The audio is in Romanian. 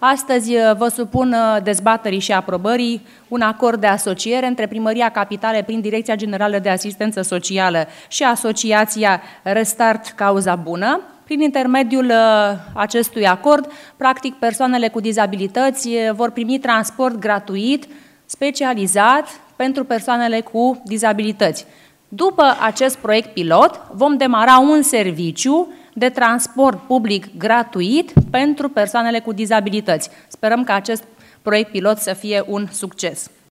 Astăzi vă supun dezbaterii și aprobării un acord de asociere între Primăria Capitale prin Direcția Generală de Asistență Socială și Asociația Restart Cauza Bună. Prin intermediul acestui acord, practic, persoanele cu dizabilități vor primi transport gratuit, specializat pentru persoanele cu dizabilități. După acest proiect pilot, vom demara un serviciu de transport public gratuit pentru persoanele cu dizabilități. Sperăm ca acest proiect pilot să fie un succes.